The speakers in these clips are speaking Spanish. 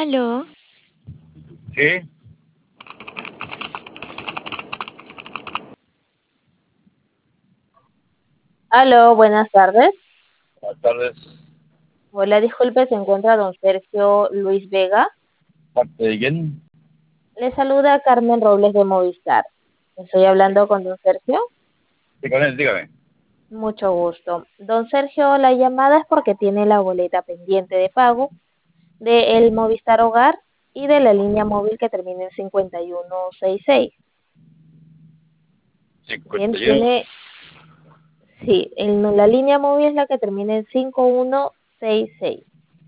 Aló, Sí, Aló, buenas tardes. buenas tardes. Hola, disculpe, se encuentra don Sergio Luis Vega. ¿Parte de quién? Le saluda Carmen Robles de Movistar. Estoy hablando con don Sergio. Sí, con él, dígame. Mucho gusto. Don Sergio, la llamada es porque tiene la boleta pendiente de pago de el Movistar Hogar y de la línea móvil que termina en 5166. Bien, 51. tiene, sí, la línea móvil es la que termina en 5166.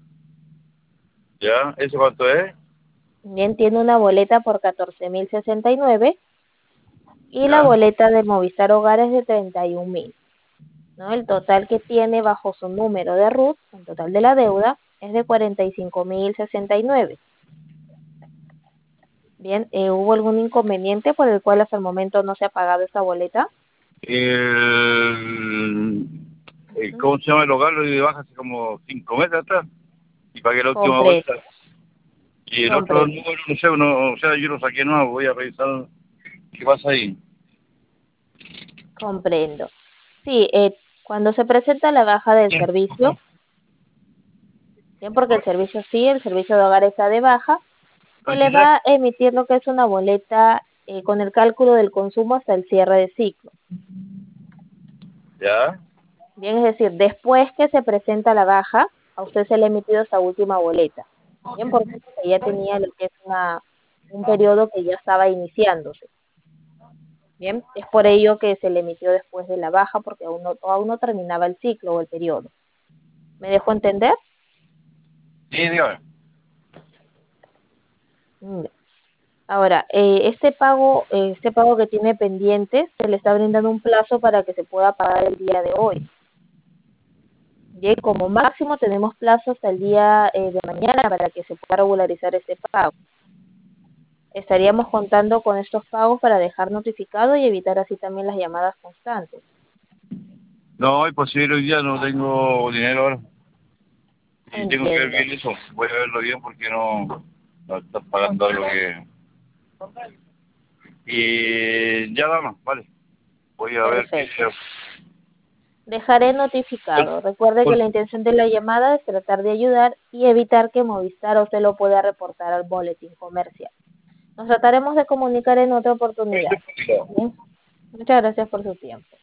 ¿Ya? ¿Eso cuánto es? Bien, tiene una boleta por 14.069 y la ¿Ya? boleta de Movistar Hogar es de 31.000, ¿no? El total que tiene bajo su número de RUT, el total de la deuda, es de 45.069. Bien, ¿hubo algún inconveniente por el cual hasta el momento no se ha pagado esta boleta? El, Ujú. ¿Cómo se llama el hogar? Lo di de baja hace como 5 meses atrás y pagué la última Comprendo, vuelta. Y el otro comprendo, número, no sé, o sea, yo lo saqué nuevo, voy a revisar qué pasa ahí. comprendo. Sí, cuando se presenta la baja del servicio, bien, porque el servicio sí, el servicio de hogar está de baja, se le va a emitir lo que es una boleta con el cálculo del consumo hasta el cierre de ciclo. ¿Ya? Bien, es decir, después que se presenta la baja, a usted se le ha emitido esa última boleta. Bien, ¿por qué? Porque ya tenía lo que es un periodo que ya estaba iniciándose. Bien, es por ello que se le emitió después de la baja, porque aún no terminaba el ciclo o el periodo. ¿Me dejo entender? Sí, dígame. Mm. Ahora, este pago que tiene pendiente, se le está brindando un plazo para que se pueda pagar el día de hoy. Bien, como máximo tenemos plazo hasta el día de mañana para que se pueda regularizar este pago. Estaríamos contando con estos pagos para dejar notificado y evitar así también las llamadas constantes. No, es posible, hoy día no tengo dinero ahora. Y tengo que ver Entiendo, bien eso. Voy a verlo bien porque no están pagando lo que... Y ya, dama, vale. Voy a ver qué... perfecto. Dejaré notificado. Recuerde que la intención de la llamada es tratar de ayudar y evitar que Movistar o se lo pueda reportar al boletín comercial. Nos trataremos de comunicar en otra oportunidad. Bien, muchas gracias por su tiempo.